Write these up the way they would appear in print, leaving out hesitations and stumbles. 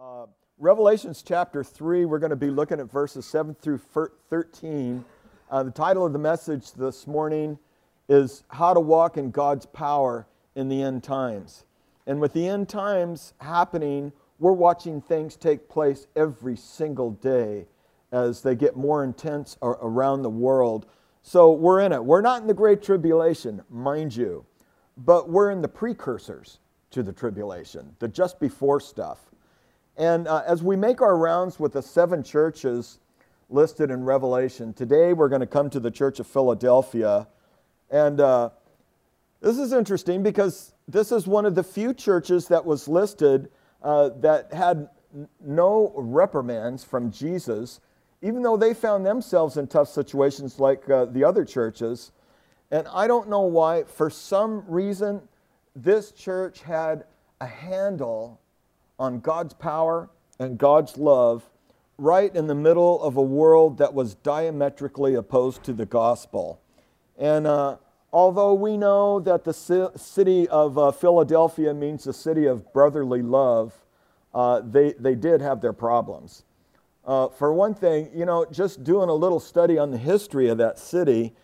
Uh, Revelations chapter 3, we're going to be looking at verses 7 through 13. The title of the message this morning is How to Walk in God's Power in the End Times. And with the end times happening, we're watching things take place every single day as they get more intense around the world. So we're in it. We're not in the Great Tribulation, mind you, but we're in the precursors to the tribulation, the just before stuff. And as we make our rounds with the 7 churches listed in Revelation, today we're going to come to the Church of Philadelphia. And this is interesting because this is one of the few churches that was listed that had no reprimands from Jesus, even though they found themselves in tough situations like the other churches. And I don't know why, for some reason, this church had a handle on God's power and God's love right in the middle of a world that was diametrically opposed to the gospel. And although we know that the city of Philadelphia means the city of brotherly love, they did have their problems. For one thing, just doing a little study on the history of that city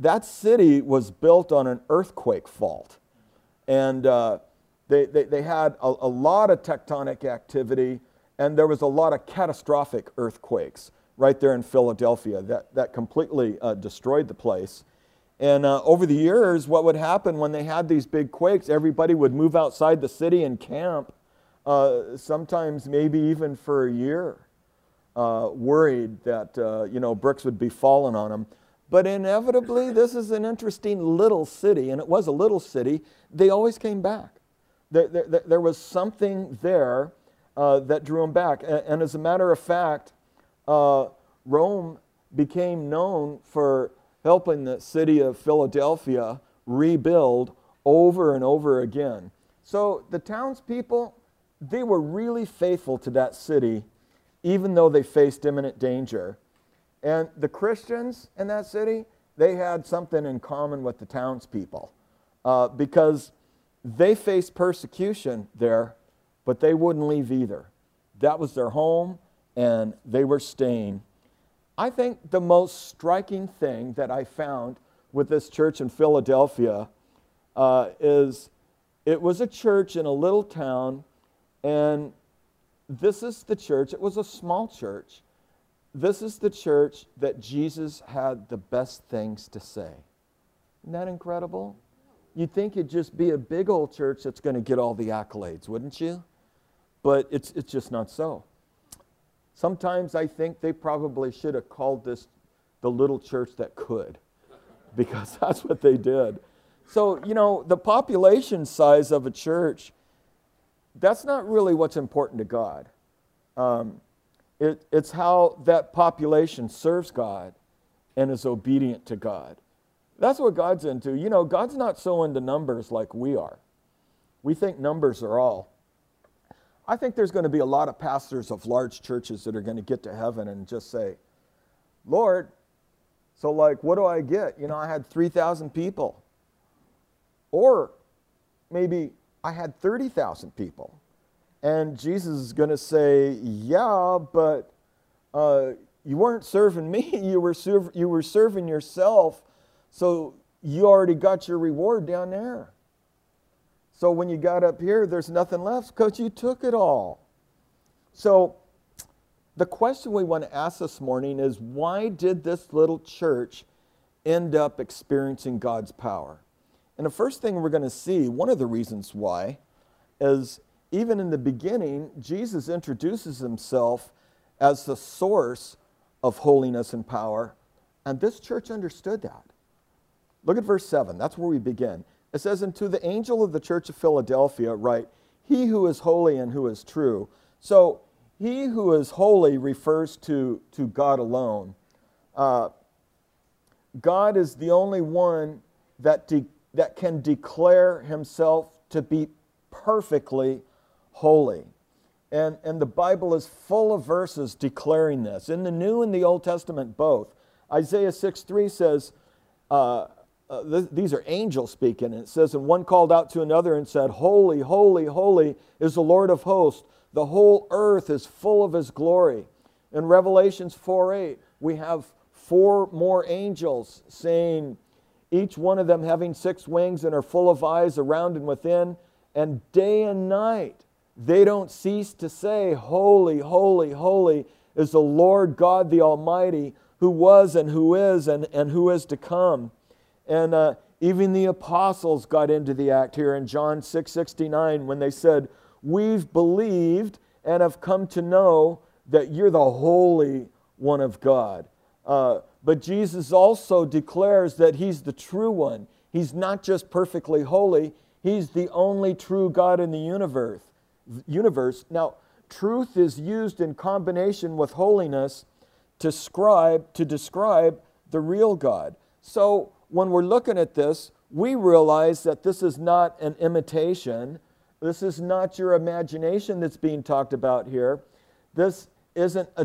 was built on an earthquake fault. And they had a lot of tectonic activity, and there was a lot of catastrophic earthquakes right there in Philadelphia that completely destroyed the place. And over the years, what would happen when they had these big quakes, everybody would move outside the city and camp, sometimes maybe even for a year, worried that bricks would be falling on them. But inevitably, this is an interesting little city, and it was a little city. They always came back. There was something there that drew them back. And as a matter of fact, Rome became known for helping the city of Philadelphia rebuild over and over again. So the townspeople, they were really faithful to that city, even though they faced imminent danger. And the Christians in that city, they had something in common with the townspeople because they faced persecution there, but they wouldn't leave either. That was their home, and they were staying. I think the most striking thing that I found with this church in Philadelphia is it was a church in a little town, and this is the church. It was a small church. This is the church that Jesus had the best things to say. Isn't that incredible? You'd think it'd just be a big old church that's going to get all the accolades, wouldn't you? But it's just not so. Sometimes I think they probably should have called this the little church that could, because that's what they did. So, the population size of a church, that's not really what's important to God. It's how that population serves God and is obedient to God. That's what God's into. God's not so into numbers like we are. We think numbers are all. I think there's going to be a lot of pastors of large churches that are going to get to heaven and just say, Lord, so what do I get? I had 3,000 people. Or maybe I had 30,000 people. And Jesus is going to say, yeah, but you weren't serving me. You were serving yourself. So you already got your reward down there. So when you got up here, there's nothing left because you took it all. So the question we want to ask this morning is, why did this little church end up experiencing God's power? And the first thing we're going to see, one of the reasons why, is even in the beginning, Jesus introduces himself as the source of holiness and power. And this church understood that. Look at verse 7. That's where we begin. It says, and to the angel of the church of Philadelphia write, he who is holy and who is true. So he who is holy refers to God alone. God is the only one that can declare himself to be perfectly holy. And the Bible is full of verses declaring this. In the New and the Old Testament both. Isaiah 6:3 says, these are angels speaking. And it says, and one called out to another and said, holy, holy, holy is the Lord of hosts. the whole earth is full of his glory. In Revelations 4:8, we have 4 more angels saying, each one of them having 6 wings and are full of eyes around and within, and day and night they don't cease to say, holy, holy, holy is the Lord God the Almighty, who was and who is and who is to come. And even the apostles got into the act here in John 6:69 when they said, we've believed and have come to know that you're the Holy One of God. But Jesus also declares that he's the true one. He's not just perfectly holy, he's the only true God in the universe. Now, truth is used in combination with holiness to describe the real God. So when we're looking at this, we realize that this is not an imitation. This is not your imagination that's being talked about here. This isn't a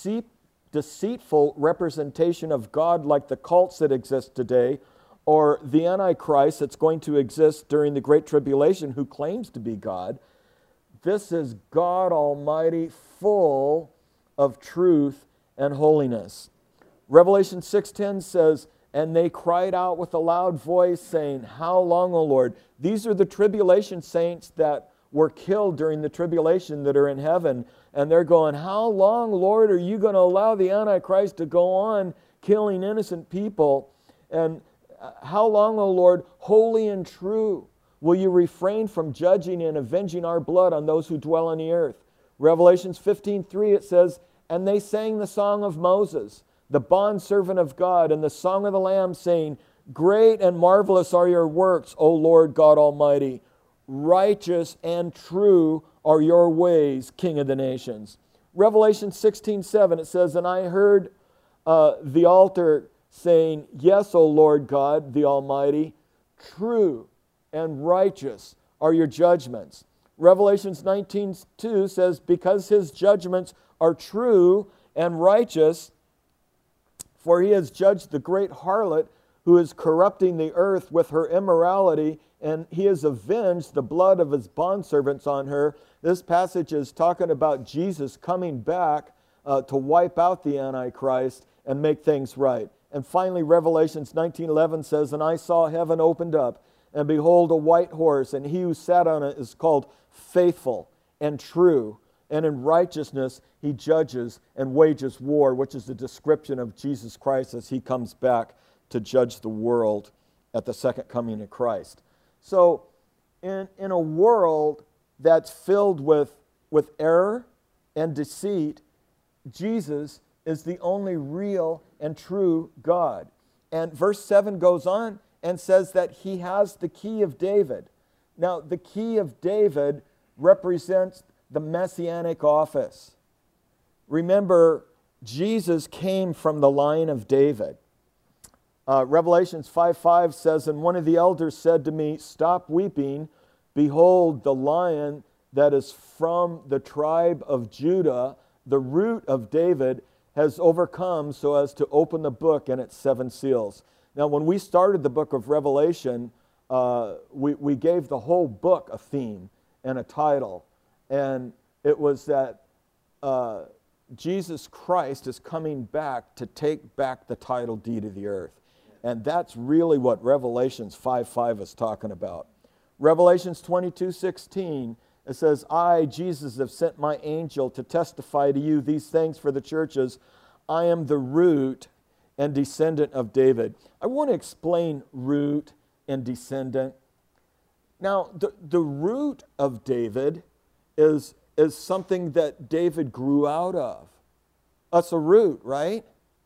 deceitful representation of God like the cults that exist today, or the Antichrist that's going to exist during the Great Tribulation who claims to be God. This is God Almighty, full of truth and holiness. Revelation 6:10 says, and they cried out with a loud voice, saying, how long, O Lord? These are the tribulation saints that were killed during the tribulation that are in heaven. And they're going, how long, Lord, are you going to allow the Antichrist to go on killing innocent people? And how long, O Lord, holy and true, will you refrain from judging and avenging our blood on those who dwell on the earth? Revelations 15:3, it says, and they sang the song of Moses, the bondservant of God, and the song of the Lamb, saying, great and marvelous are your works, O Lord God Almighty. Righteous and true are your ways, King of the nations. Revelation 16:7, it says, and I heard the altar saying, yes, O Lord God, the Almighty, true and righteous are your judgments. Revelations 19:2 says, because his judgments are true and righteous, for he has judged the great harlot who is corrupting the earth with her immorality, and he has avenged the blood of his bondservants on her. This passage is talking about Jesus coming back to wipe out the Antichrist and make things right. And finally, Revelations 19:11 says, and I saw heaven opened up, and behold, a white horse, and he who sat on it is called Faithful and True, and in righteousness he judges and wages war, which is the description of Jesus Christ as he comes back to judge the world at the second coming of Christ. So in a world that's filled with error and deceit, Jesus is the only real and true God. And verse 7 goes on and says that he has the key of David. Now, the key of David represents the messianic office. Remember, Jesus came from the line of David. Revelations 5:5 says, and one of the elders said to me, stop weeping. Behold, the Lion that is from the tribe of Judah, the root of David, has overcome so as to open the book and its 7 seals. Now, when we started the book of Revelation, we gave the whole book a theme and a title. And it was that Jesus Christ is coming back to take back the title deed of the earth. And that's really what Revelations 5:5 is talking about. Revelations 22:16, it says, I, Jesus, have sent my angel to testify to you these things for the churches. I am the root and descendant of David. I want to explain root and descendant. Now, the root of David is something that David grew out of. That's a root, right?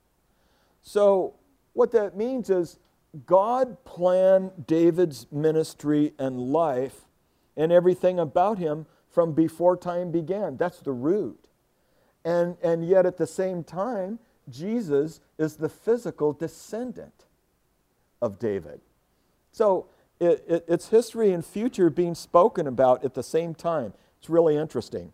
So what that means is God planned David's ministry and life and everything about him from before time began. That's the root. And yet at the same time, Jesus is the physical descendant of David. So it's history and future being spoken about at the same time. It's really interesting.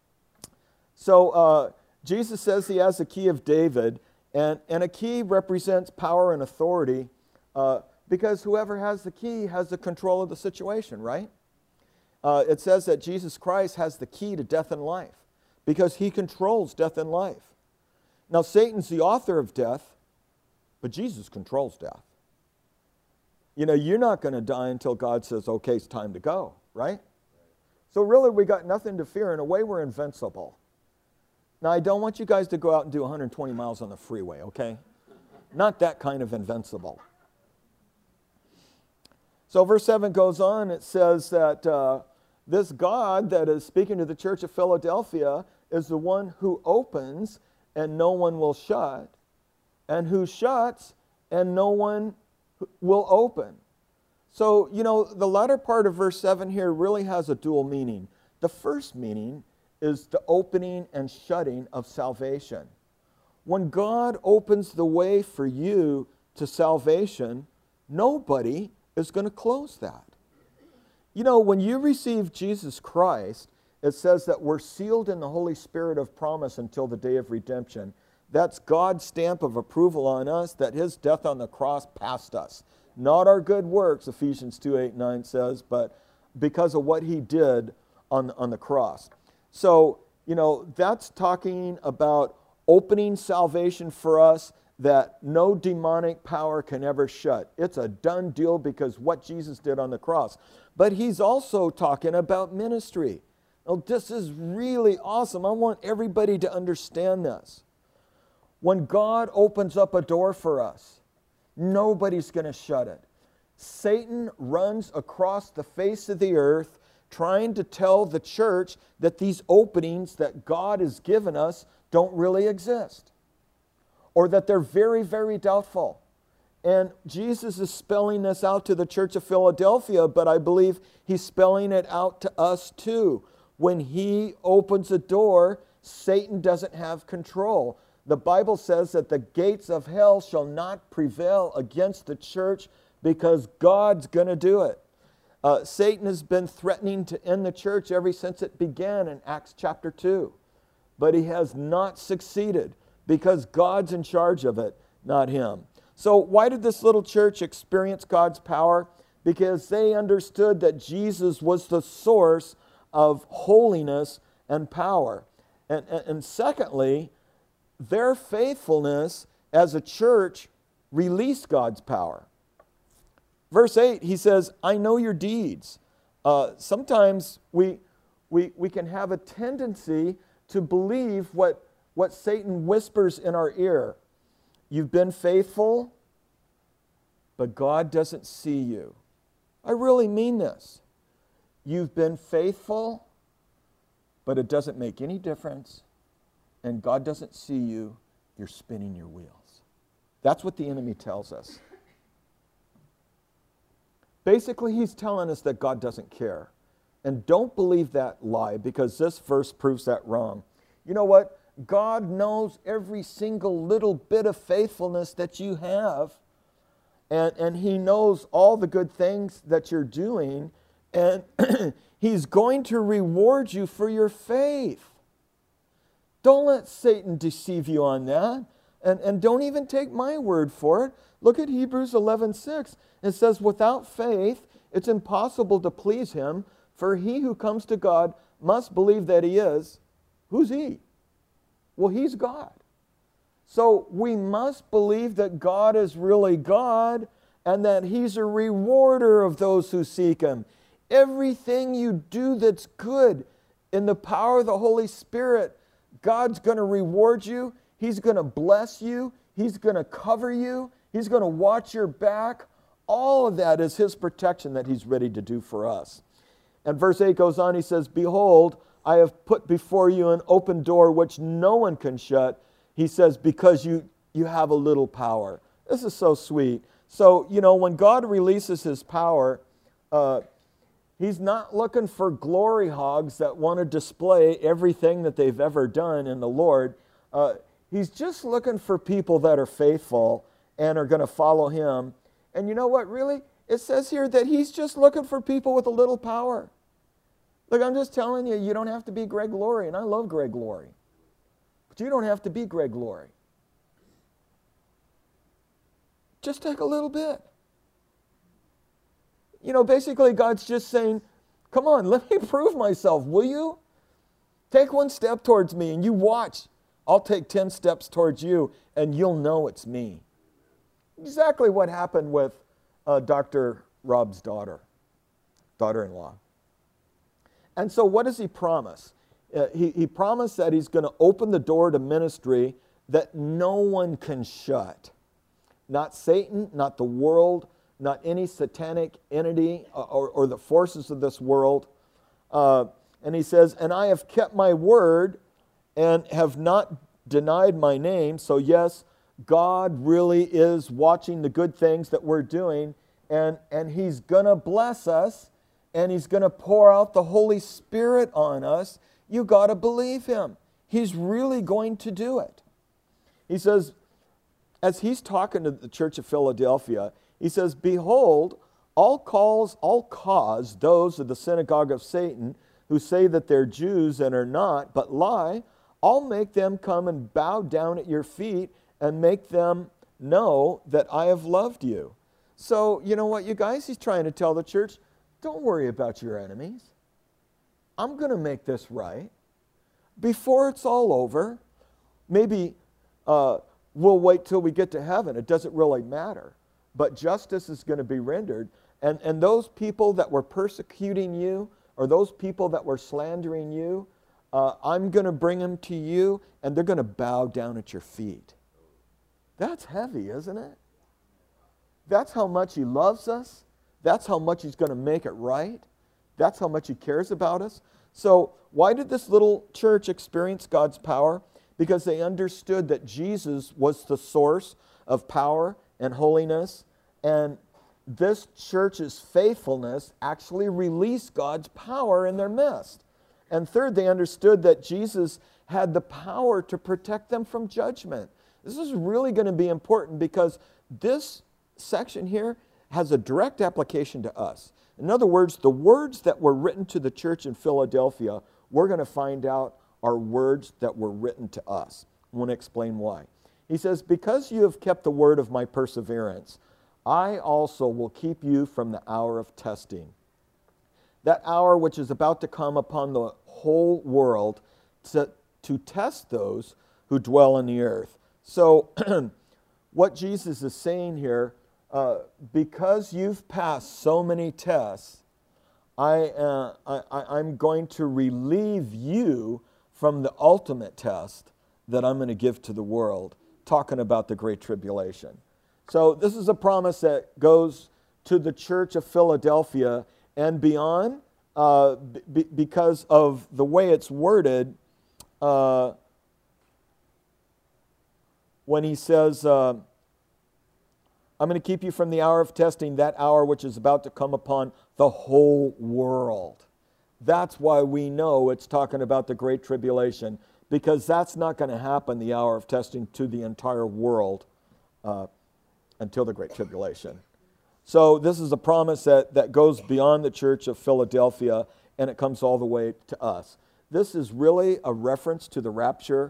So Jesus says he has the key of David, and a key represents power and authority because whoever has the key has the control of the situation, right? it says that Jesus Christ has the key to death and life because he controls death and life. Now, Satan's the author of death, but Jesus controls death. You know, you're not going to die until God says, okay, it's time to go, right? So really, we got nothing to fear. In a way, we're invincible. Now, I don't want you guys to go out and do 120 miles on the freeway, okay? Not that kind of invincible. So verse 7 goes on. It says that this God that is speaking to the church of Philadelphia is the one who opens and no one will shut, and who shuts and no one will open. So, you know, the latter part of verse 7 here really has a dual meaning. The first meaning is the opening and shutting of salvation. When God opens the way for you to salvation, nobody is going to close that. You know, when you receive Jesus Christ, it says that we're sealed in the Holy Spirit of promise until the day of redemption. That's God's stamp of approval on us that his death on the cross passed us. Not our good works, Ephesians 2:8-9 says, but because of what he did on the cross. So, you know, that's talking about opening salvation for us that no demonic power can ever shut. It's a done deal because what Jesus did on the cross. But he's also talking about ministry. Now, this is really awesome. I want everybody to understand this. When God opens up a door for us, nobody's going to shut it. Satan runs across the face of the earth trying to tell the church that these openings that God has given us don't really exist, or that they're very, very doubtful. And Jesus is spelling this out to the church of Philadelphia, but I believe he's spelling it out to us too. When he opens a door, Satan doesn't have control. The Bible says that the gates of hell shall not prevail against the church because God's going to do it. Satan has been threatening to end the church ever since it began in Acts chapter 2. But he has not succeeded because God's in charge of it, not him. So why did this little church experience God's power? Because they understood that Jesus was the source of holiness and power. And secondly, their faithfulness as a church released God's power. Verse 8, he says, I know your deeds. Sometimes we can have a tendency to believe what Satan whispers in our ear. You've been faithful, but God doesn't see you. I really mean this. You've been faithful, but it doesn't make any difference, and God doesn't see you. You're spinning your wheels. That's what the enemy tells us. Basically, he's telling us that God doesn't care. And don't believe that lie, because this verse proves that wrong. You know what? God knows every single little bit of faithfulness that you have. And he knows all the good things that you're doing. And he's going to reward you for your faith. Don't let Satan deceive you on that. And don't even take my word for it. Look at Hebrews 11:6. It says, without faith, it's impossible to please him. For he who comes to God must believe that he is. Who's he? Well, he's God. So we must believe that God is really God and that he's a rewarder of those who seek him. Everything you do that's good in the power of the Holy Spirit, God's going to reward you. He's going to bless you. He's going to cover you. He's going to watch your back. All of that is his protection that he's ready to do for us. And verse 8 goes on, he says, behold, I have put before you an open door which no one can shut. He says, because you have a little power. This is so sweet. So, you know, when God releases his power, he's not looking for glory hogs that want to display everything that they've ever done in the Lord. He's just looking for people that are faithful and are going to follow him. And you know what, really? It says here that he's just looking for people with a little power. Look, I'm just telling you, you don't have to be Greg Laurie, and I love Greg Laurie. But you don't have to be Greg Laurie. Just take a little bit. You know, basically God's just saying, Come on, let me prove myself, will you? Take one step towards me and you watch. I'll take 10 steps towards you and you'll know it's me. Exactly what happened with Dr. Rob's daughter-in-law. And so what does he promise? He promised that he's going to open the door to ministry that no one can shut. Not Satan, not the world, not any satanic entity or the forces of this world. And he says, and I have kept my word and have not denied my name. So yes, God really is watching the good things that we're doing, and he's going to bless us, and he's going to pour out the Holy Spirit on us. You got to believe him. He's really going to do it. He says, as he's talking to the church of Philadelphia, he says, behold, I'll cause those of the synagogue of Satan who say that they're Jews and are not, but lie, I'll make them come and bow down at your feet and make them know that I have loved you. So, you know what, you guys? He's trying to tell the church, don't worry about your enemies. I'm going to make this right. Before it's all over, maybe we'll wait till we get to heaven. It doesn't really matter. But justice is going to be rendered. And those people that were persecuting you, or those people that were slandering you, I'm going to bring them to you, and they're going to bow down at your feet. That's heavy, isn't it? That's how much he loves us. That's how much he's going to make it right. That's how much he cares about us. So why did this little church experience God's power? Because they understood that Jesus was the source of power and holiness, and this church's faithfulness actually released God's power in their midst. And third, they understood that Jesus had the power to protect them from judgment. This is really going to be important because this section here has a direct application to us. In other words, the words that were written to the church in Philadelphia, we're going to find out are words that were written to us. I want to explain why. He says, because you have kept the word of my perseverance, I also will keep you from the hour of testing. That hour which is about to come upon the whole world to test those who dwell on the earth. So what Jesus is saying here, because you've passed so many tests, I'm going to relieve you from the ultimate test that I'm going to give to the world, talking about the Great Tribulation. So this is a promise that goes to the church of Philadelphia and beyond, because of the way it's worded. When he says, I'm going to keep you from the hour of testing, that hour which is about to come upon the whole world. That's why we know it's talking about the Great Tribulation, because that's not going to happen, the hour of testing, to the entire world until the Great Tribulation. So this is a promise that goes beyond the church of Philadelphia, and it comes all the way to us. This is really a reference to the rapture.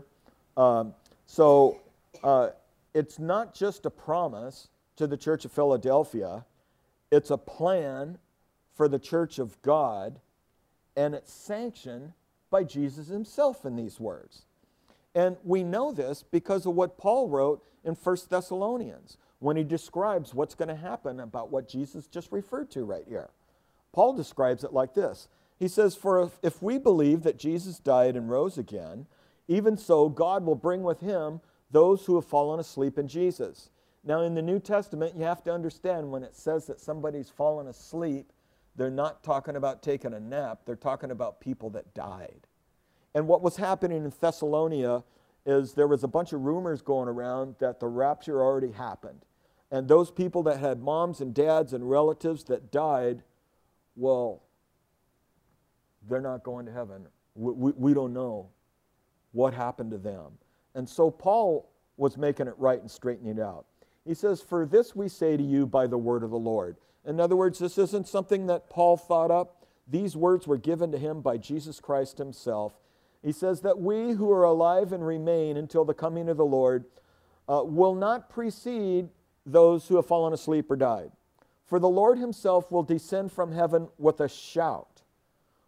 It's not just a promise to the church of Philadelphia. It's a plan for the church of God, and it's sanctioned by Jesus himself in these words. And we know this because of what Paul wrote in 1 Thessalonians when he describes what's going to happen about what Jesus just referred to right here. Paul describes it like this. He says, for if we believe that Jesus died and rose again, even so God will bring with him those who have fallen asleep in Jesus. Now in the New Testament, you have to understand when it says that somebody's fallen asleep, they're not talking about taking a nap. They're talking about people that died. And what was happening in Thessalonica is there was a bunch of rumors going around that the rapture already happened. And those people that had moms and dads and relatives that died, well, they're not going to heaven. We don't know what happened to them. And so Paul was making it right and straightening it out. He says, for this we say to you by the word of the Lord. In other words, this isn't something that Paul thought up. These words were given to him by Jesus Christ himself. He says that we who are alive and remain until the coming of the Lord will not precede those who have fallen asleep or died. For the Lord himself will descend from heaven with a shout,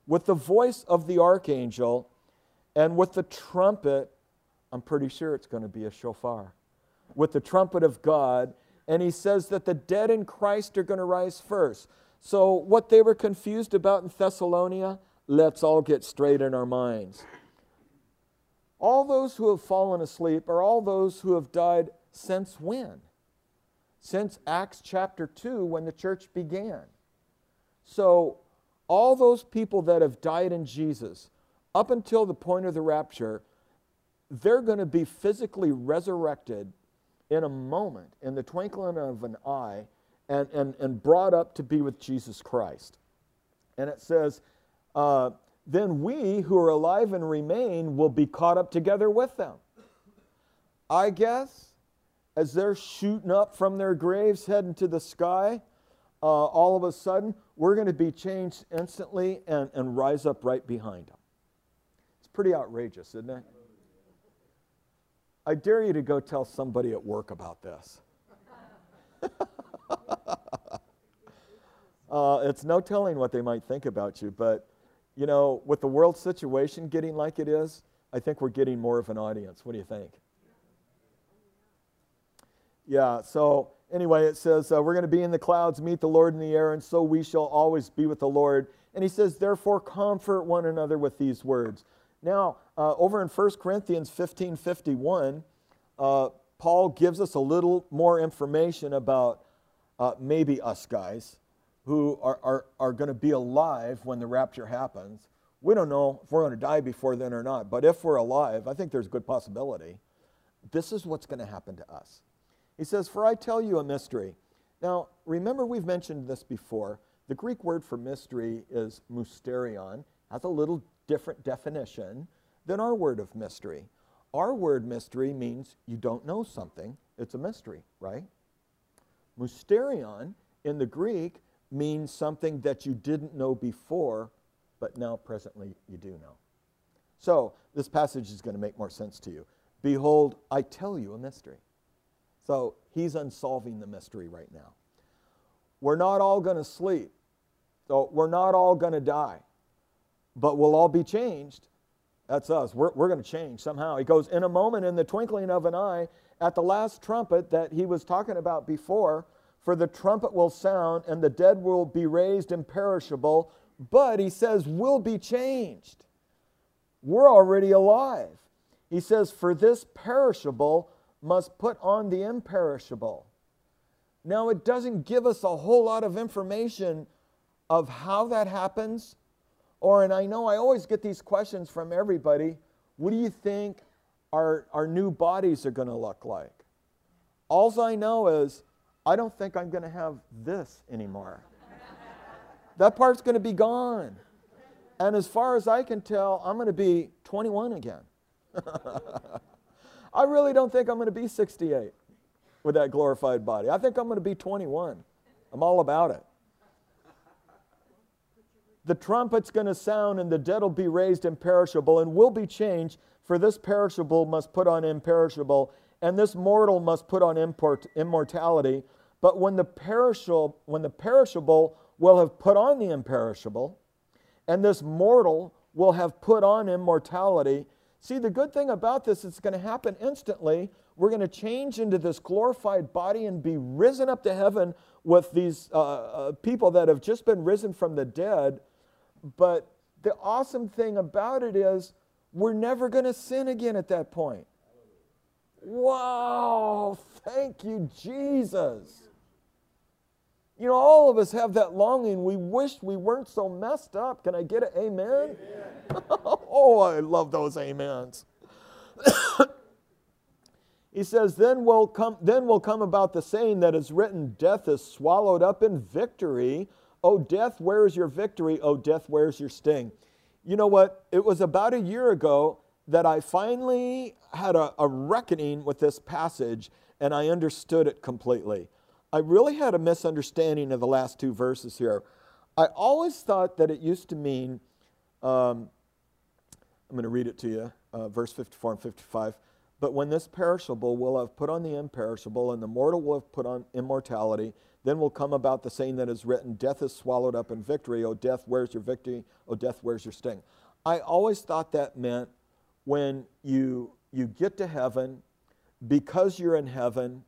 with the voice of the archangel, and with the trumpet. I'm pretty sure it's going to be a shofar. With the trumpet of God. And he says that the dead in Christ are going to rise first. So what they were confused about in Thessalonica, let's all get straight in our minds. All those who have fallen asleep are all those who have died since when? Since Acts chapter 2, when the church began. So all those people that have died in Jesus, up until the point of the rapture, they're going to be physically resurrected in a moment, in the twinkling of an eye, and brought up to be with Jesus Christ. And it says, then we who are alive and remain will be caught up together with them. I guess, as they're shooting up from their graves, heading to the sky, all of a sudden, we're going to be changed instantly and rise up right behind them. It's pretty outrageous, isn't it? I dare you to go tell somebody at work about this. It's no telling what they might think about you, but, you know, with the world situation getting like it is, I think we're getting more of an audience. What do you think? Yeah, so anyway, it says, we're going to be in the clouds, meet the Lord in the air, and so we shall always be with the Lord. And he says, therefore, comfort one another with these words. Now, over in 1 Corinthians 15:51, Paul gives us a little more information about maybe us guys who are going to be alive when the rapture happens. We don't know if we're going to die before then or not, but if we're alive, I think there's a good possibility. This is what's going to happen to us. He says, for I tell you a mystery. Now, remember we've mentioned this before. The Greek word for mystery is mysterion, has a little different definition than our word of mystery. Our word mystery means you don't know something. It's a mystery, right? Mysterion in the Greek means something that you didn't know before, but now presently you do know. So this passage is going to make more sense to you. Behold, I tell you a mystery. So he's unsolving the mystery right now. We're not all going to sleep. So we're not all going to die. But we'll all be changed. That's us. We're going to change somehow. He goes, in a moment, in the twinkling of an eye, at the last trumpet that he was talking about before, for the trumpet will sound, and the dead will be raised imperishable. But, he says, we'll be changed. We're already alive. He says, for this perishable must put on the imperishable. Now, it doesn't give us a whole lot of information of how that happens. And I know I always get these questions from everybody. What do you think our new bodies are going to look like? All I know is I don't think I'm going to have this anymore. That part's going to be gone. And as far as I can tell, I'm going to be 21 again. I really don't think I'm going to be 68 with that glorified body. I think I'm going to be 21. I'm all about it. The trumpet's going to sound, and the dead will be raised imperishable, and will be changed, for this perishable must put on imperishable, and this mortal must put on immortality. But when the perishable will have put on the imperishable, and this mortal will have put on immortality. See, the good thing about this, it's going to happen instantly. We're going to change into this glorified body and be risen up to heaven with these people that have just been risen from the dead. But the awesome thing about it is we're never going to sin again at that point. Wow, thank you, Jesus. You know, all of us have that longing. We wish we weren't so messed up. Can I get an amen? Amen. Oh, I love those amens. He says, then will come about the saying that is written, death is swallowed up in victory. O death, where is your victory? O death, where's your sting? You know what? It was about a year ago that I finally had a reckoning with this passage, and I understood it completely. I really had a misunderstanding of the last two verses here. I always thought that it used to mean, I'm going to read it to you, verse 54 and 55. But when this perishable will have put on the imperishable, and the mortal will have put on immortality, then will come about the saying that is written, death is swallowed up in victory. O death, where's your victory? O death, where's your sting? I always thought that meant when you get to heaven, because you're in heaven,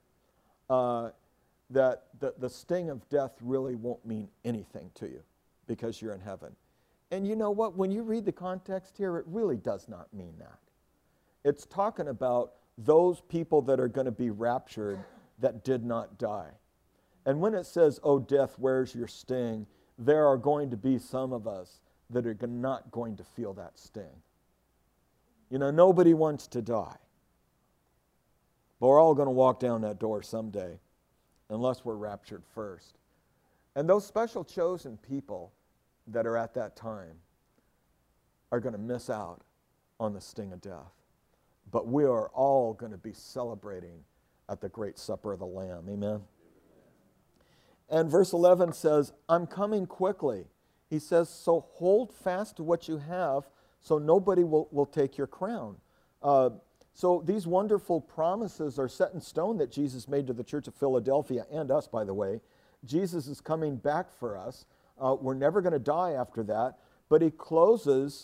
that the sting of death really won't mean anything to you because you're in heaven. And you know what? When you read the context here, it really does not mean that. It's talking about those people that are going to be raptured that did not die. And when it says, "Oh, death, where's your sting?" there are going to be some of us that are not going to feel that sting. You know, nobody wants to die. But we're all going to walk down that door someday, unless we're raptured first. And those special chosen people that are at that time are going to miss out on the sting of death. But we are all going to be celebrating at the great supper of the Lamb. Amen? And verse 11 says, "I'm coming quickly." He says, so hold fast to what you have so nobody will take your crown. So these wonderful promises are set in stone that Jesus made to the church of Philadelphia and us, by the way. Jesus is coming back for us. We're never going to die after that. But he closes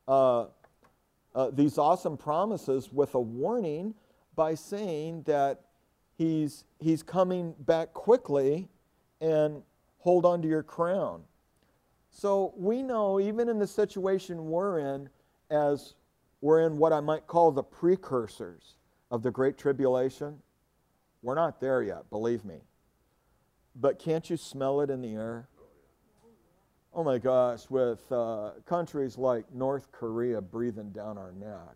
these awesome promises with a warning by saying that he's coming back quickly, and hold on to your crown. So we know, even in the situation we're in, as we're in what I might call the precursors of the Great Tribulation, we're not there yet, believe me. But can't you smell it in the air? Oh my gosh, with countries like North Korea breathing down our neck,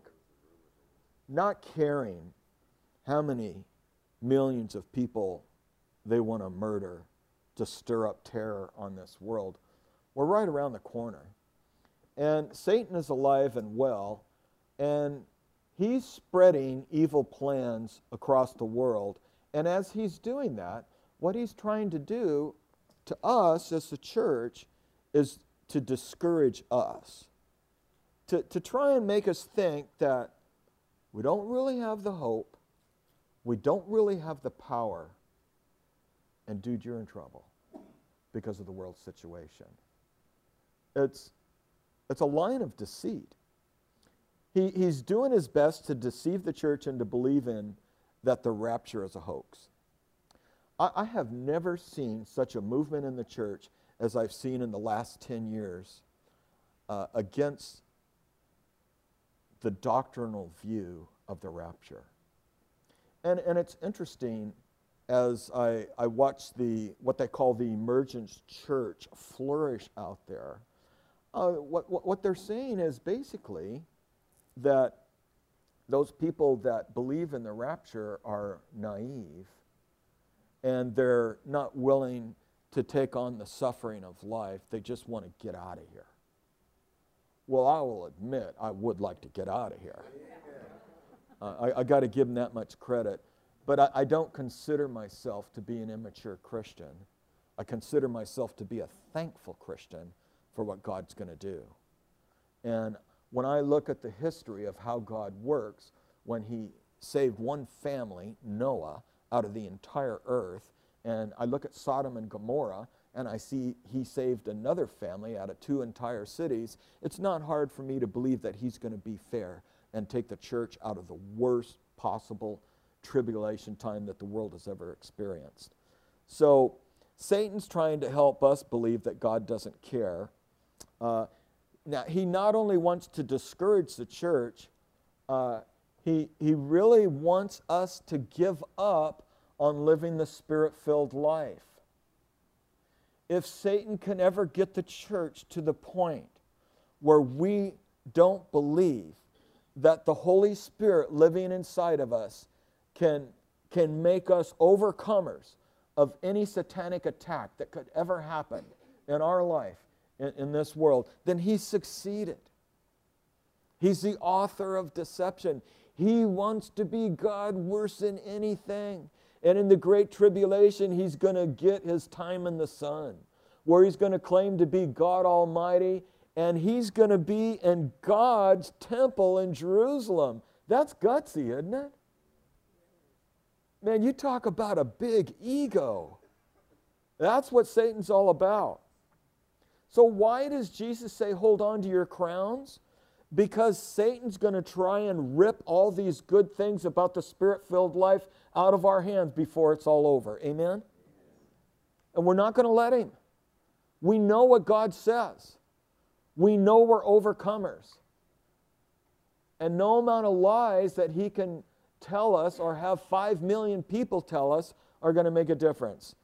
not caring how many millions of people they want to murder to stir up terror on this world. We're right around the corner. And Satan is alive and well, and he's spreading evil plans across the world. And as he's doing that, what he's trying to do to us as the church is to discourage us, to try and make us think that we don't really have the hope, we don't really have the power, and dude, you're in trouble because of the world situation. It's a line of deceit. He's doing his best to deceive the church and to believe in that the rapture is a hoax. I have never seen such a movement in the church as I've seen in the last 10 years against the doctrinal view of the rapture. And it's interesting, as I watch what they call the emergence church flourish out there, what they're saying is basically that those people that believe in the rapture are naive, and they're not willing to take on the suffering of life. They just want to get out of here. Well, I will admit, I would like to get out of here. I got to give them that much credit. But I don't consider myself to be an immature Christian. I consider myself to be a thankful Christian for what God's going to do. And when I look at the history of how God works, when he saved one family, Noah, out of the entire earth, and I look at Sodom and Gomorrah, and I see he saved another family out of 2 entire cities, it's not hard for me to believe that he's going to be fair and take the church out of the worst possible tribulation time that the world has ever experienced. So Satan's trying to help us believe that God doesn't care. Now, he not only wants to discourage the church, he really wants us to give up on living the Spirit-filled life. If Satan can ever get the church to the point where we don't believe that the Holy Spirit living inside of us can make us overcomers of any satanic attack that could ever happen in our life, in this world, then he's succeeded. He's the author of deception. He wants to be God worse than anything. And in the Great Tribulation, he's going to get his time in the sun, where he's going to claim to be God Almighty, and he's going to be in God's temple in Jerusalem. That's gutsy, isn't it? Man, you talk about a big ego. That's what Satan's all about. So why does Jesus say, hold on to your crowns? Because Satan's going to try and rip all these good things about the Spirit-filled life out of our hands before it's all over. Amen? And we're not going to let him. We know what God says. We know we're overcomers. And no amount of lies that he can tell us or have 5 million people tell us are going to make a difference.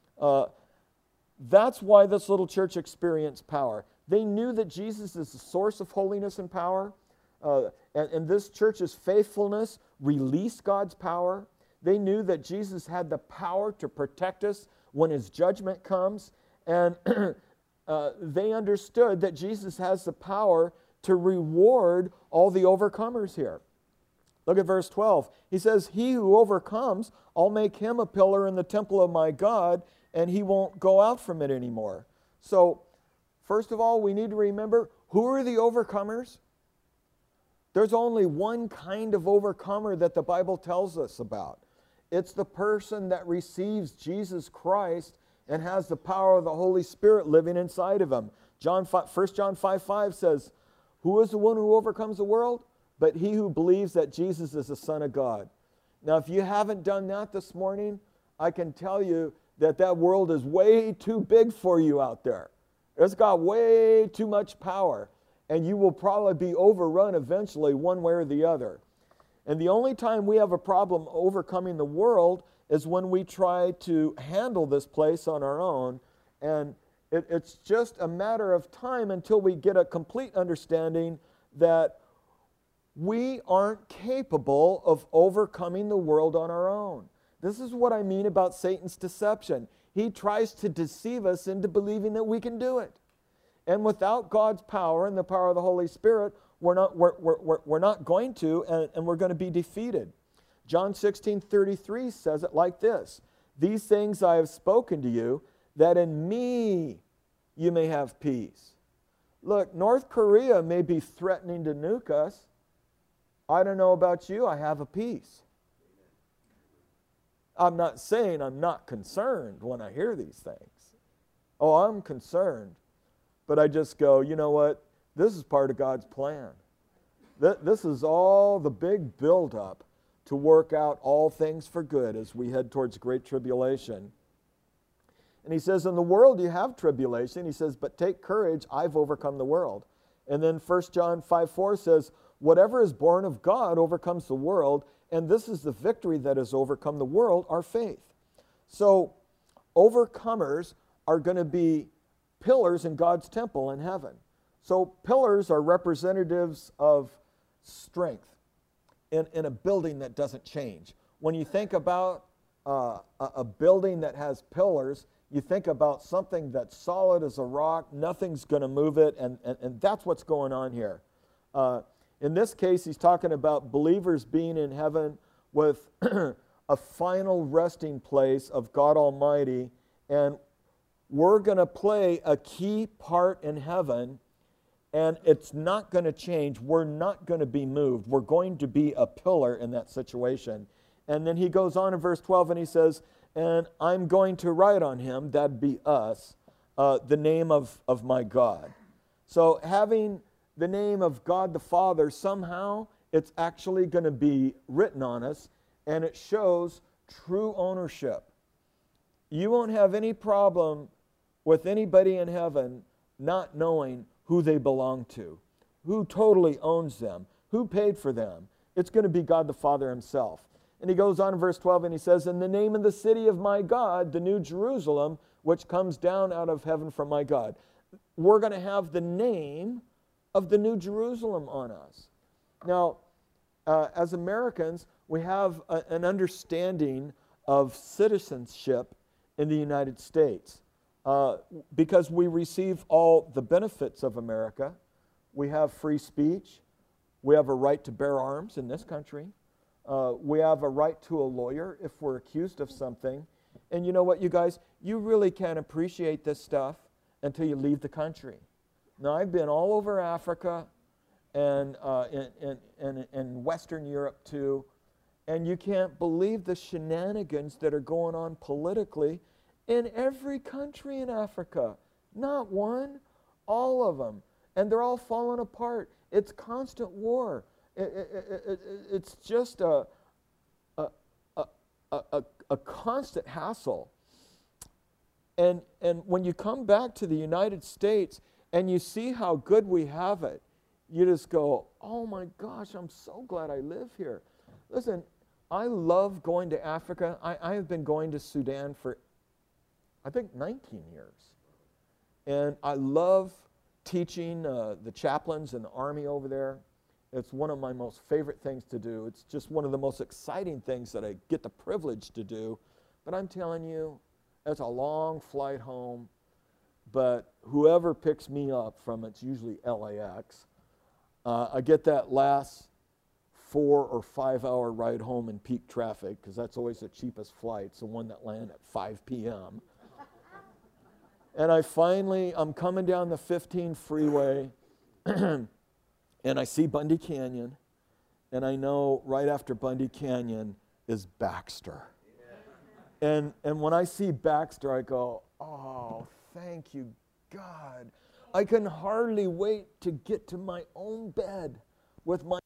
That's why this little church experienced power. They knew that Jesus is the source of holiness and power. And this church's faithfulness released God's power. They knew that Jesus had the power to protect us when his judgment comes. And they understood that Jesus has the power to reward all the overcomers here. Look at verse 12. He says, he who overcomes, I'll make him a pillar in the temple of my God, and he won't go out from it anymore. So, first of all, we need to remember, who are the overcomers? There's only one kind of overcomer that the Bible tells us about. It's the person that receives Jesus Christ and has the power of the Holy Spirit living inside of him. 1 John 5:5 says, who is the one who overcomes the world? But he who believes that Jesus is the Son of God. Now, if you haven't done that this morning, I can tell you that that world is way too big for you out there. It's got way too much power, and you will probably be overrun eventually one way or the other. And the only time we have a problem overcoming the world is when we try to handle this place on our own, and it's just a matter of time until we get a complete understanding that we aren't capable of overcoming the world on our own. This is what I mean about Satan's deception. He tries to deceive us into believing that we can do it. And without God's power and the power of the Holy Spirit, we're not going to, and we're going to be defeated. John 16:33 says it like this, these things I have spoken to you, that in me you may have peace. Look, North Korea may be threatening to nuke us. I don't know about you, I have a peace. I'm not saying I'm not concerned when I hear these things. Oh, I'm concerned. But I just go, you know what? This is part of God's plan. This is all the big buildup to work out all things for good as we head towards great tribulation. And he says, in the world you have tribulation. He says, but take courage, I've overcome the world. And then 1 John 5:4 says, whatever is born of God overcomes the world, and this is the victory that has overcome the world, our faith. So overcomers are going to be pillars in God's temple in heaven. So pillars are representatives of strength in a building that doesn't change. When you think about a building that has pillars, you think about something that's solid as a rock, nothing's going to move it, and that's what's going on here. In this case, he's talking about believers being in heaven with a final resting place of God Almighty, and we're going to play a key part in heaven, and it's not going to change. We're not going to be moved. We're going to be a pillar in that situation. And then he goes on in verse 12 and he says, and I'm going to write on him, that'd be us, the name of my God. So having the name of God the Father, somehow it's actually going to be written on us, and it shows true ownership. You won't have any problem with anybody in heaven not knowing who they belong to, who totally owns them, who paid for them. It's going to be God the Father himself. And he goes on in verse 12 and he says, in the name of the city of my God, the new Jerusalem, which comes down out of heaven from my God. We're going to have the name of the new Jerusalem on us. Now, as Americans, we have an understanding of citizenship in the United States because we receive all the benefits of America. We have free speech. We have a right to bear arms in this country. We have a right to a lawyer if we're accused of something. And you know what, you guys? You really can't appreciate this stuff until you leave the country. Now, I've been all over Africa, and in Western Europe too. And you can't believe the shenanigans that are going on politically in every country in Africa. Not one, all of them. And they're all falling apart. It's constant war. It's just a constant hassle. And when you come back to the United States and you see how good we have it, you just go, oh my gosh, I'm so glad I live here. Listen, I love going to Africa. I have been going to Sudan for, I think, 19 years. And I love teaching the chaplains in the army over there. It's one of my most favorite things to do. It's just one of the most exciting things that I get the privilege to do. But I'm telling you, it's a long flight home. But whoever picks me up from, it's usually LAX, I get that last 4 or 5 hour ride home in peak traffic, because that's always the cheapest flights, the one that land at 5 p.m. And I'm coming down the 15 freeway, and I see Bundy Canyon, and I know right after Bundy Canyon is Baxter. And when I see Baxter, I go, oh, thank you, God. I can hardly wait to get to my own bed with my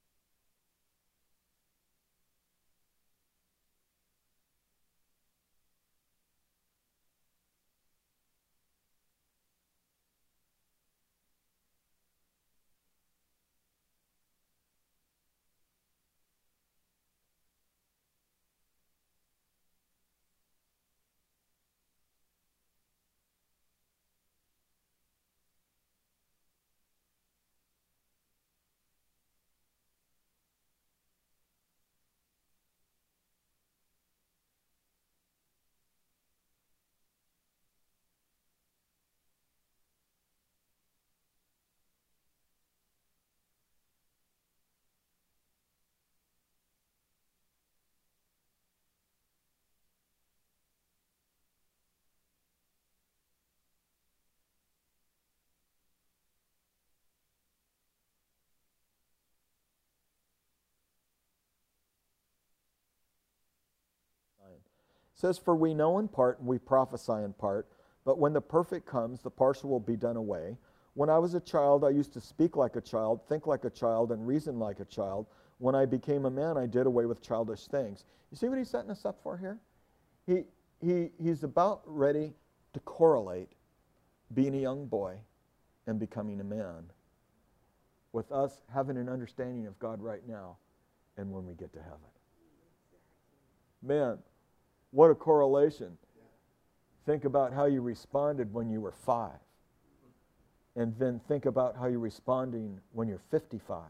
It says, for we know in part and we prophesy in part, but when the perfect comes, the partial will be done away. When I was a child, I used to speak like a child, think like a child, and reason like a child. When I became a man, I did away with childish things. You see what he's setting us up for here? He's about ready to correlate being a young boy and becoming a man with us having an understanding of God right now and when we get to heaven. Man, what a correlation. Think about how you responded when you were 5. And then think about how you're responding when you're 55.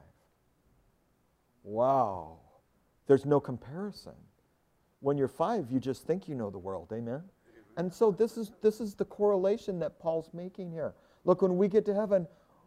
Wow. There's no comparison. When you're 5, you just think you know the world. Amen? And so this is the correlation that Paul's making here. Look, when we get to heaven,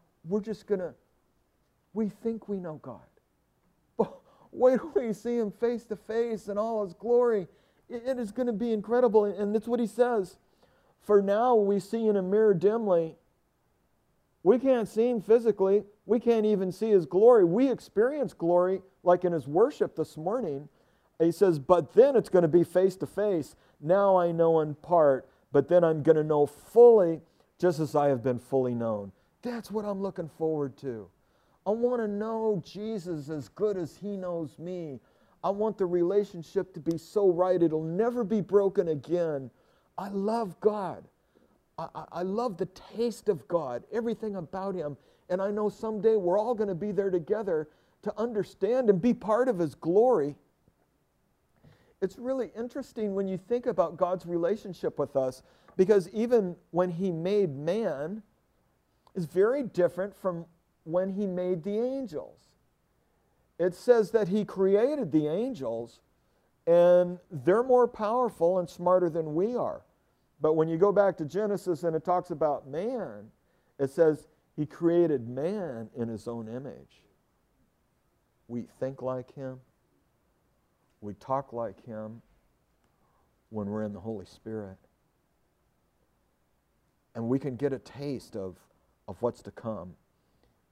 we think we know God. But wait till we see him face to face in all his glory. It is going to be incredible. And that's what he says. For now we see in a mirror dimly. We can't see him physically. We can't even see his glory. We experience glory like in his worship this morning. He says, but then it's going to be face to face. Now I know in part, but then I'm going to know fully just as I have been fully known. That's what I'm looking forward to. I want to know Jesus as good as he knows me. I want the relationship to be so right it'll never be broken again. I love God. I love the taste of God, everything about him. And I know someday we're all going to be there together to understand and be part of his glory. It's really interesting when you think about God's relationship with us, because even when he made man, is very different from when he made the angels. It says that he created the angels, and they're more powerful and smarter than we are. But when you go back to Genesis and it talks about man, it says he created man in his own image. We think like him. We talk like him when we're in the Holy Spirit. And we can get a taste of what's to come.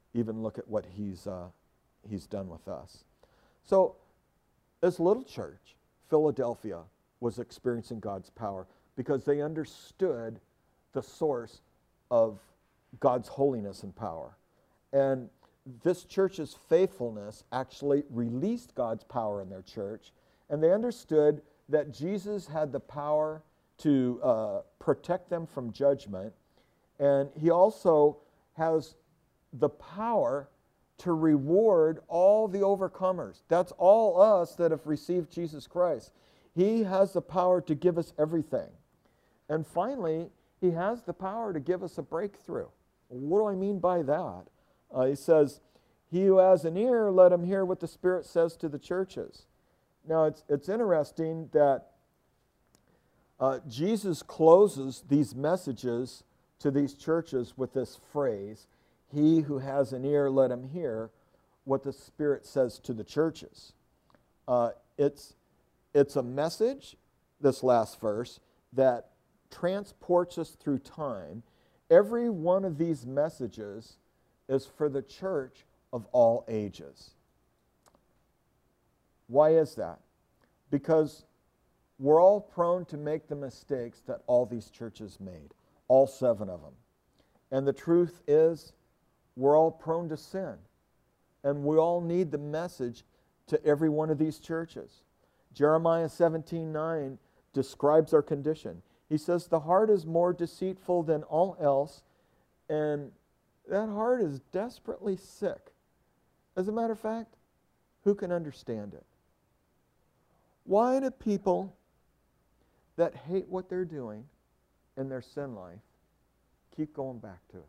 even look at what he's done with us. So this little church, Philadelphia, was experiencing God's power because they understood the source of God's holiness and power. And this church's faithfulness actually released God's power in their church, and they understood that Jesus had the power to protect them from judgment, and he also has the power to reward all the overcomers. That's all us that have received Jesus Christ. He has the power to give us everything. And finally, he has the power to give us a breakthrough. What do I mean by that? He says, he who has an ear, let him hear what the Spirit says to the churches. Now, it's interesting that Jesus closes these messages to these churches with this phrase, he who has an ear, let him hear what the Spirit says to the churches. It's a message, this last verse, that transports us through time. Every one of these messages is for the church of all ages. Why is that? Because we're all prone to make the mistakes that all these churches made, all 7 of them. And the truth is, we're all prone to sin. And we all need the message to every one of these churches. Jeremiah 17:9 describes our condition. He says, the heart is more deceitful than all else, and that heart is desperately sick. As a matter of fact, who can understand it? Why do people that hate what they're doing in their sin life keep going back to it?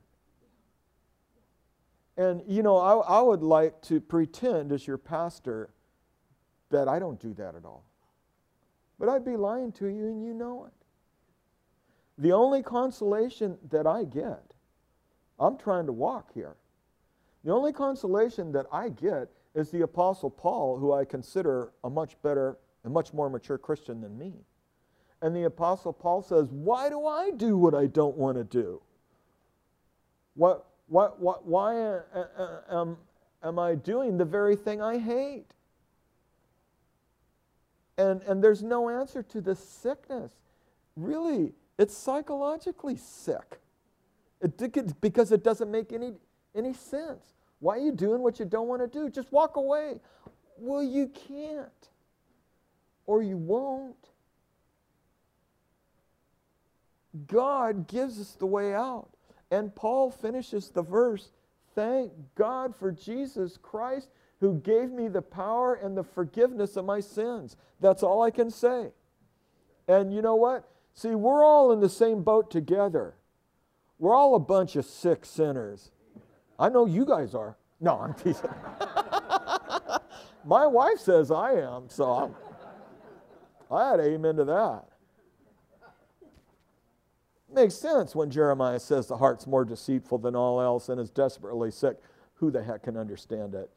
And, you know, I would like to pretend as your pastor that I don't do that at all. But I'd be lying to you, and you know it. The only consolation that I get, I'm trying to walk here. The only consolation that I get is the Apostle Paul, who I consider a much better and much more mature Christian than me. And the Apostle Paul says, why do I do what I don't want to do? Why am I doing the very thing I hate? And there's no answer to this sickness. Really, it's psychologically sick. Because it doesn't make any sense. Why are you doing what you don't want to do? Just walk away. Well, you can't. Or you won't. God gives us the way out. And Paul finishes the verse, thank God for Jesus Christ who gave me the power and the forgiveness of my sins. That's all I can say. And you know what? See, we're all in the same boat together. We're all a bunch of sick sinners. I know you guys are. No, I'm teasing. My wife says I am, so I had amen to that. Makes sense when Jeremiah says the heart's more deceitful than all else and is desperately sick. Who the heck can understand it?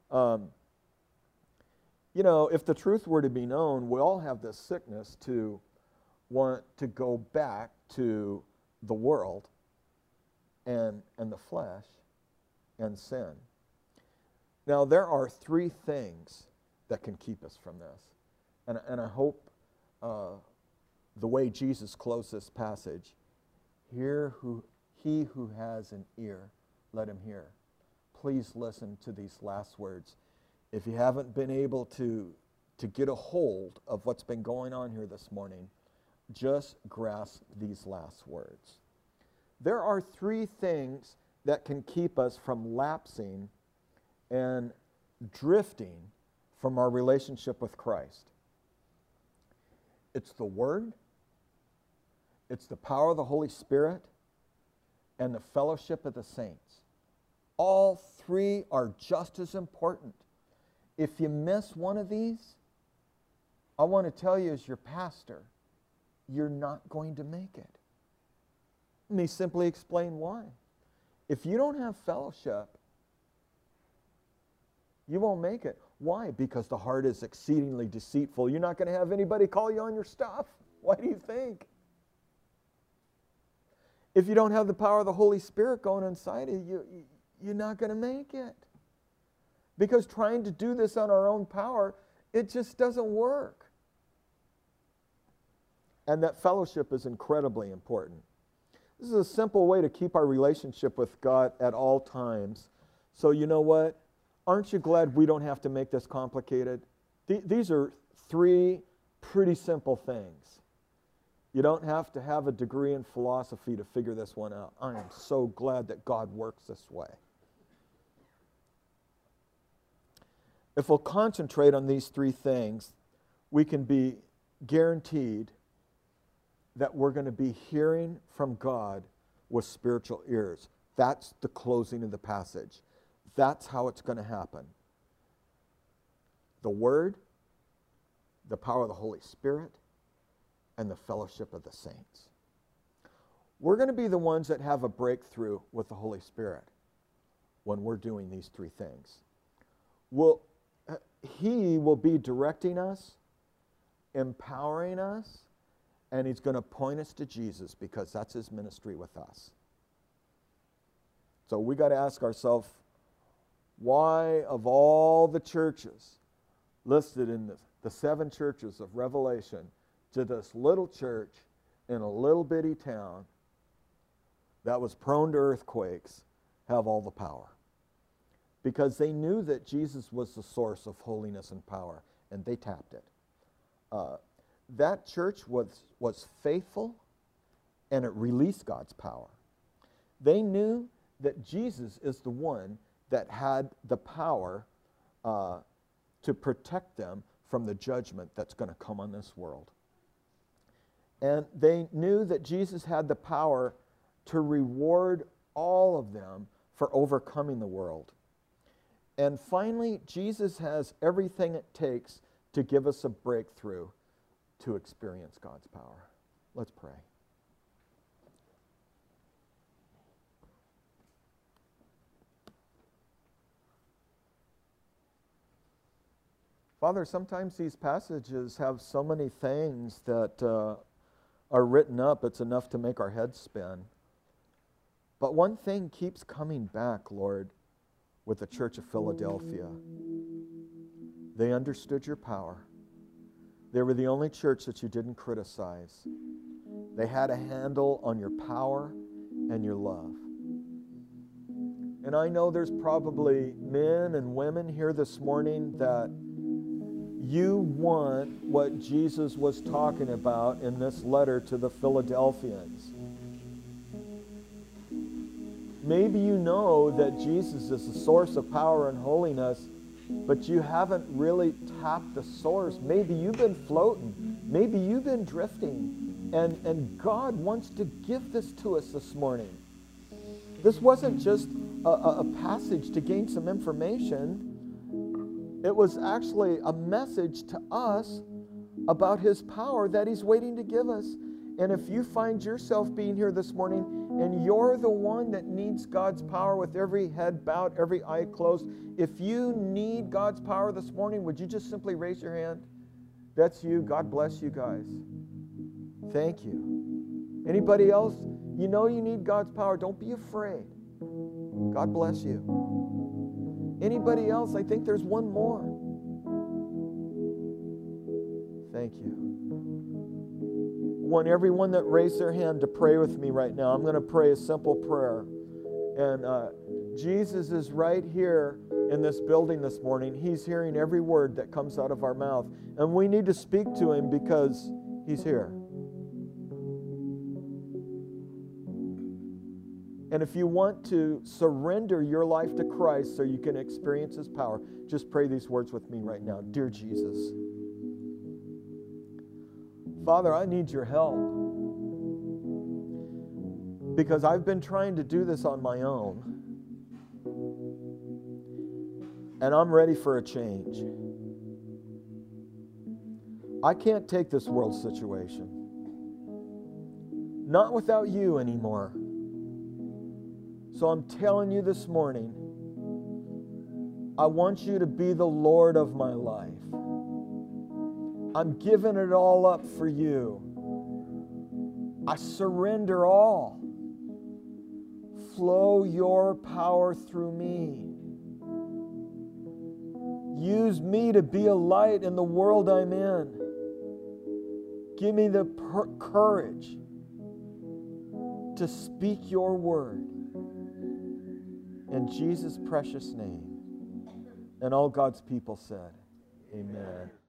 You know, if the truth were to be known, we all have this sickness to want to go back to the world and the flesh and sin. Now, there are 3 things that can keep us from this. And I hope the way Jesus closed this passage, he who has an ear, let him hear. Please listen to these last words. If you haven't been able to get a hold of what's been going on here this morning, just grasp these last words. There are 3 things that can keep us from lapsing and drifting from our relationship with Christ. It's the Word, it's the power of the Holy Spirit, and the fellowship of the saints. All 3 are just as important. If you miss one of these, I want to tell you as your pastor, you're not going to make it. Let me simply explain why. If you don't have fellowship, you won't make it. Why? Because the heart is exceedingly deceitful. You're not going to have anybody call you on your stuff. Why do you think? If you don't have the power of the Holy Spirit going inside of you, you're not going to make it. Because trying to do this on our own power, it just doesn't work. And that fellowship is incredibly important. This is a simple way to keep our relationship with God at all times. So you know what? Aren't you glad we don't have to make this complicated? These are three pretty simple things. You don't have to have a degree in philosophy to figure this one out. I am so glad that God works this way. If we'll concentrate on these three things, we can be guaranteed that we're going to be hearing from God with spiritual ears. That's the closing of the passage. That's how it's going to happen. The Word, the power of the Holy Spirit, and the fellowship of the saints. We're going to be the ones that have a breakthrough with the Holy Spirit when we're doing these three things. He will be directing us, empowering us, and He's going to point us to Jesus because that's His ministry with us. So we got to ask ourselves, why of all the churches listed in the 7 churches of Revelation, to this little church in a little bitty town that was prone to earthquakes have all the power? Because they knew that Jesus was the source of holiness and power, and they tapped it. That church was faithful, and it released God's power. They knew that Jesus is the one that had the power to protect them from the judgment that's going to come on this world. And they knew that Jesus had the power to reward all of them for overcoming the world. And finally, Jesus has everything it takes to give us a breakthrough to experience God's power. Let's pray. Father, sometimes these passages have so many things that are written up, it's enough to make our heads spin. But one thing keeps coming back, Lord, with the Church of Philadelphia. They understood your power. They were the only church that you didn't criticize. They had a handle on your power and your love. And I know there's probably men and women here this morning that you want what Jesus was talking about in this letter to the Philadelphians. Maybe you know that Jesus is the source of power and holiness, but you haven't really tapped the source. Maybe you've been floating. Maybe you've been drifting. And God wants to give this to us this morning. This wasn't just a passage to gain some information. It was actually a message to us about His power that He's waiting to give us. And if you find yourself being here this morning and you're the one that needs God's power with every head bowed, every eye closed, if you need God's power this morning, would you just simply raise your hand? That's you. God bless you guys. Thank you. Anybody else? You know you need God's power. Don't be afraid. God bless you. Anybody else? I think there's one more. Thank you. I want everyone that raised their hand to pray with me right now. I'm going to pray a simple prayer. And Jesus is right here in this building this morning. He's hearing every word that comes out of our mouth. And we need to speak to Him because He's here. And if you want to surrender your life to Christ so you can experience His power, just pray these words with me right now. Dear Jesus, Father, I need your help because I've been trying to do this on my own, and I'm ready for a change. I can't take this world situation, not without you anymore. So I'm telling you this morning, I want you to be the Lord of my life. I'm giving it all up for you. I surrender all. Flow your power through me. Use me to be a light in the world I'm in. Give me the courage to speak your word. In Jesus' precious name. And all God's people said, amen.